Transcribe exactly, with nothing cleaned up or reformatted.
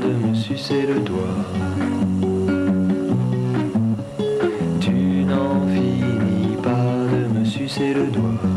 de me sucer le doigt. Tu n'en finis pas de me sucer le doigt.